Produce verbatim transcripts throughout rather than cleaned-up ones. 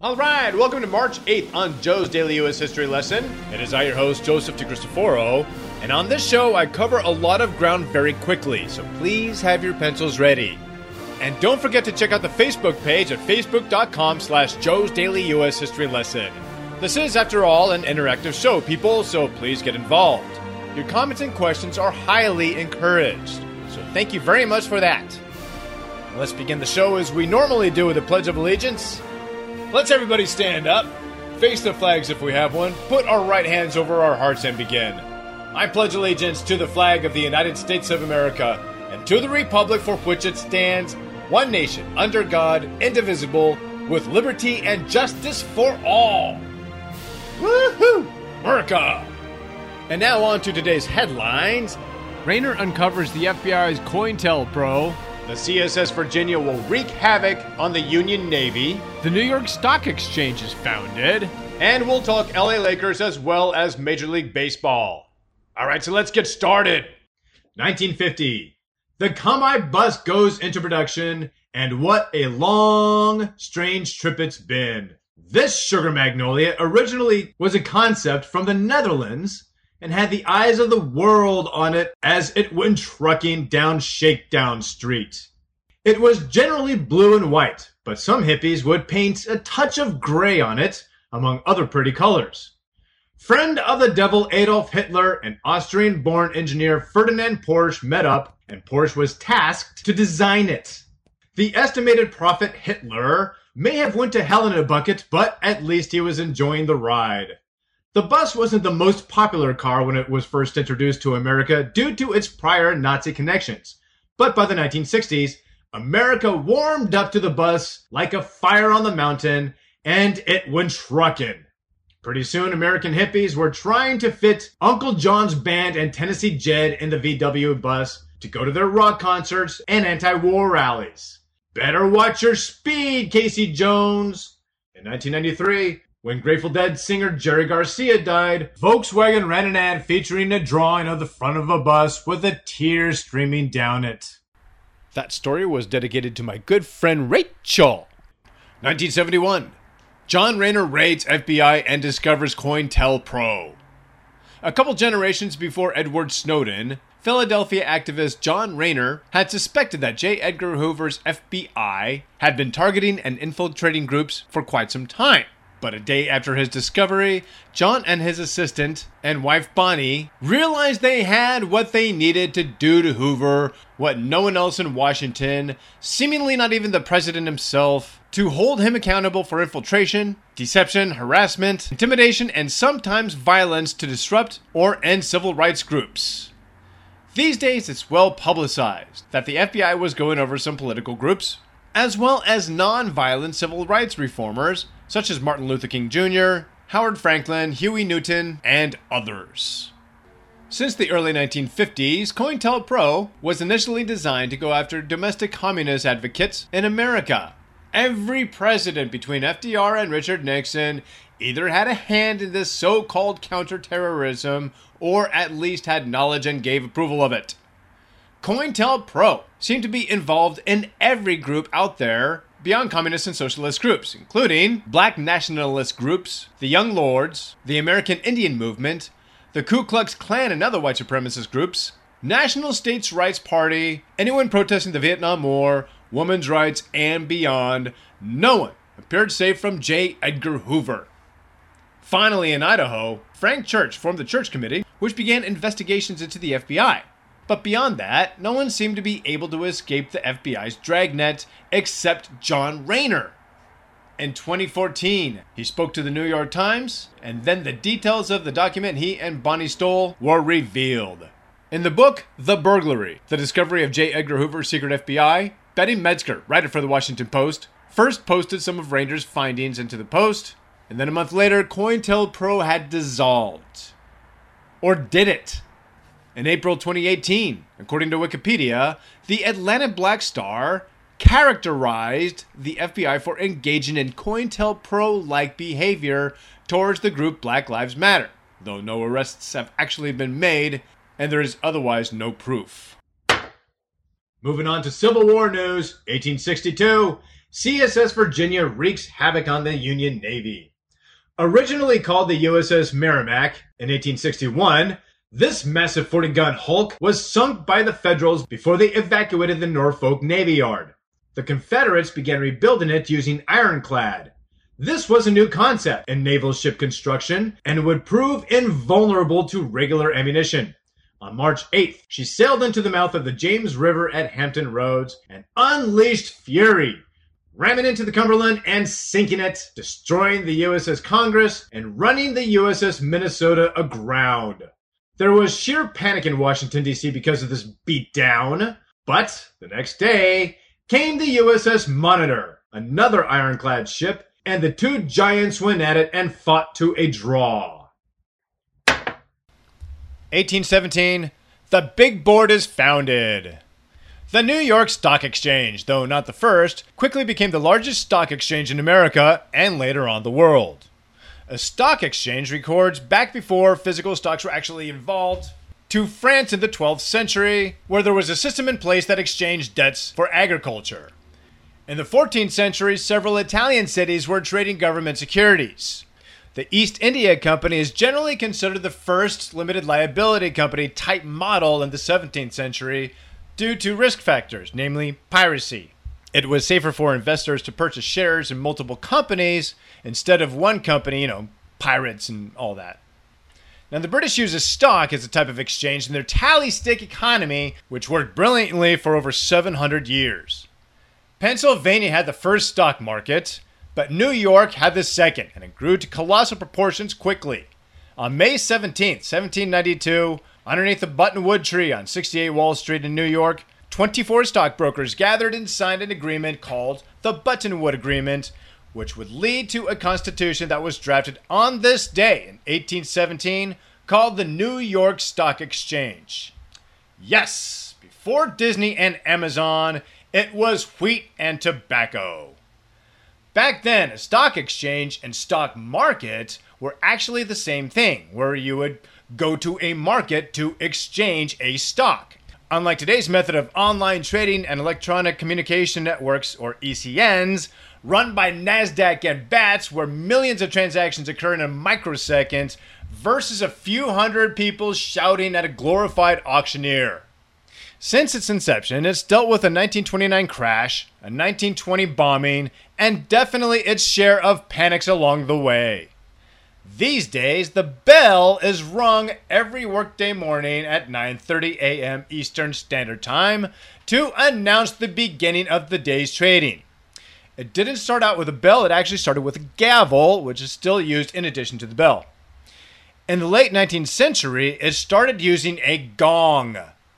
Alright, welcome to March eighth on Joe's Daily U S History Lesson. It is I, your host, Joseph DeCristoforo, and on this show I cover a lot of ground very quickly, so please have your pencils ready. And don't forget to check out the Facebook page at facebook.com slash Joe's Daily U S History Lesson. This is, after all, an interactive show, people, so please get involved. Your comments and questions are highly encouraged, so thank you very much for that. Let's begin the show as we normally do with the Pledge of Allegiance. Let's everybody stand up, face the flags if we have one, put our right hands over our hearts and begin. I pledge allegiance to the flag of the United States of America and to the republic for which it stands, one nation, under God, indivisible, with liberty and justice for all. Woohoo! America! And now on to today's headlines. Raynor uncovers the F B I's COINTELPRO. The C S S Virginia will wreak havoc on the Union Navy. The New York Stock Exchange is founded. And we'll talk L A Lakers as well as Major League Baseball. Alright, so let's get started. nineteen fifty. The Combine bus goes into production, and what a long, strange trip it's been. This sugar magnolia originally was a concept from the Netherlands and had the eyes of the world on it as it went trucking down Shakedown Street. It was generally blue and white, but some hippies would paint a touch of gray on it, among other pretty colors. Friend of the devil Adolf Hitler and Austrian-born engineer Ferdinand Porsche met up, and Porsche was tasked to design it. The estimated prophet Hitler may have went to hell in a bucket, but at least he was enjoying the ride. The bus wasn't the most popular car when it was first introduced to America due to its prior Nazi connections. But by the nineteen sixties, America warmed up to the bus like a fire on the mountain, and it went trucking. Pretty soon, American hippies were trying to fit Uncle John's band and Tennessee Jed in the V W bus to go to their rock concerts and anti-war rallies. Better watch your speed, Casey Jones! In nineteen ninety-three, when Grateful Dead singer Jerry Garcia died, Volkswagen ran an ad featuring a drawing of the front of a bus with a tear streaming down it. That story was dedicated to my good friend Rachel. nineteen seventy-one. John Raynor raids F B I and discovers COINTELPRO. A couple generations before Edward Snowden, Philadelphia activist John Raynor had suspected that J. Edgar Hoover's F B I had been targeting and infiltrating groups for quite some time. But a day after his discovery, John and his assistant and wife Bonnie realized they had what they needed to do to Hoover, what no one else in Washington, seemingly not even the president himself, to hold him accountable for infiltration, deception, harassment, intimidation, and sometimes violence to disrupt or end civil rights groups. These days, it's well publicized that the F B I was going over some political groups, as well as non-violent civil rights reformers, such as Martin Luther King Junior, Howard Franklin, Huey Newton, and others. Since the early nineteen fifties, COINTELPRO was initially designed to go after domestic communist advocates in America. Every president between F D R and Richard Nixon either had a hand in this so-called counterterrorism or at least had knowledge and gave approval of it. COINTELPRO seemed to be involved in every group out there beyond communist and socialist groups, including black nationalist groups, the Young Lords, the American Indian Movement, the Ku Klux Klan and other white supremacist groups, National States Rights Party, anyone protesting the Vietnam War, women's rights, and beyond. No one appeared safe from J. Edgar Hoover. Finally, in Idaho, Frank Church formed the Church Committee, which began investigations into the F B I. But beyond that, no one seemed to be able to escape the F B I's dragnet except John Raynor. In twenty fourteen, he spoke to the New York Times, and then the details of the document he and Bonnie stole were revealed. In the book, The Burglary, The Discovery of J. Edgar Hoover's Secret F B I, Betty Metzger, writer for the Washington Post, first posted some of Raynor's findings into the Post, and then a month later, COINTELPRO had dissolved. Or did it? In April twenty eighteen, according to Wikipedia, the Atlanta Black Star characterized the F B I for engaging in COINTELPRO-like behavior towards the group Black Lives Matter, though no arrests have actually been made, and there is otherwise no proof. Moving on to Civil War news, eighteen sixty-two. C S S Virginia wreaks havoc on the Union Navy. Originally called the U S S Merrimack in eighteen sixty-one, this massive forty-gun hulk was sunk by the Federals before they evacuated the Norfolk Navy Yard. The Confederates began rebuilding it using ironclad. This was a new concept in naval ship construction and would prove invulnerable to regular ammunition. On March eighth, she sailed into the mouth of the James River at Hampton Roads and unleashed fury, ramming into the Cumberland and sinking it, destroying the U S S Congress and running the U S S Minnesota aground. There was sheer panic in Washington, D C because of this beatdown, but the next day came the U S S Monitor, another ironclad ship, and the two giants went at it and fought to a draw. eighteen seventeen, the Big Board is founded. The New York Stock Exchange, though not the first, quickly became the largest stock exchange in America and later on the world. A stock exchange records back before physical stocks were actually involved to France in the twelfth century, where there was a system in place that exchanged debts for agriculture. In the fourteenth century, several Italian cities were trading government securities. The East India Company is generally considered the first limited liability company type model in the seventeenth century due to risk factors, namely piracy. It was safer for investors to purchase shares in multiple companies instead of one company, you know, pirates and all that. Now, the British use a stock as a type of exchange in their tally stick economy, which worked brilliantly for over seven hundred years. Pennsylvania had the first stock market, but New York had the second, and it grew to colossal proportions quickly. On May seventeenth, seventeen ninety-two, underneath the Buttonwood tree on sixty-eight Wall Street in New York, twenty-four stockbrokers gathered and signed an agreement called the Buttonwood Agreement, which would lead to a constitution that was drafted on this day in eighteen seventeen called the New York Stock Exchange. Yes, before Disney and Amazon, it was wheat and tobacco. Back then, a stock exchange and stock market were actually the same thing, where you would go to a market to exchange a stock. Unlike today's method of online trading and electronic communication networks, or E C Ns, run by NASDAQ and BATS, where millions of transactions occur in a microsecond, versus a few hundred people shouting at a glorified auctioneer. Since its inception, it's dealt with a nineteen twenty-nine crash, a nineteen twenty bombing, and definitely its share of panics along the way. These days, the bell is rung every workday morning at nine thirty a.m. Eastern Standard Time to announce the beginning of the day's trading. It didn't start out with a bell, it actually started with a gavel, which is still used in addition to the bell. In the late nineteenth century, it started using a gong.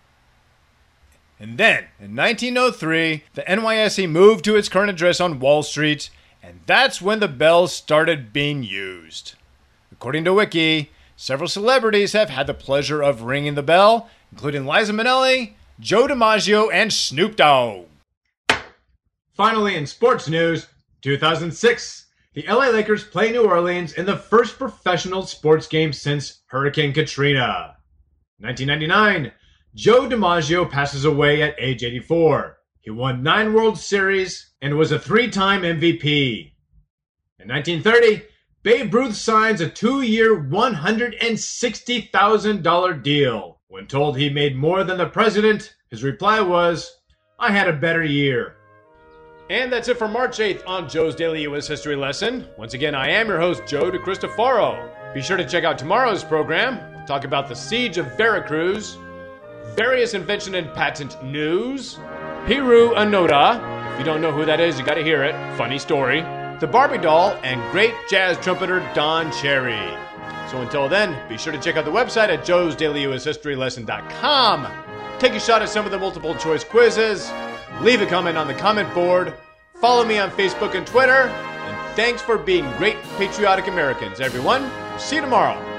And then, in nineteen oh three, the N Y S E moved to its current address on Wall Street, and that's when the bell started being used. According to Wiki, several celebrities have had the pleasure of ringing the bell, including Liza Minnelli, Joe DiMaggio, and Snoop Dogg. Finally, in sports news, two thousand six, the L A Lakers play New Orleans in the first professional sports game since Hurricane Katrina. nineteen ninety-nine, Joe DiMaggio passes away at age eighty-four. He won nine World Series and was a three-time M V P. In nineteen thirty, Babe Ruth signs a two-year, one hundred sixty thousand dollars deal. When told he made more than the president, his reply was, "I had a better year." And that's it for March eighth on Joe's Daily U S History Lesson. Once again, I am your host, Joe DeCristofaro. Be sure to check out tomorrow's program. We'll talk about the Siege of Veracruz, various invention and patent news, Hiru Onoda. If you don't know who that is, you gotta hear it. Funny story. The Barbie doll, and great jazz trumpeter Don Cherry. So until then, be sure to check out the website at joes daily u s history lesson dot com. Take a shot at some of the multiple choice quizzes. Leave a comment on the comment board. Follow me on Facebook and Twitter. And thanks for being great patriotic Americans, everyone. See you tomorrow.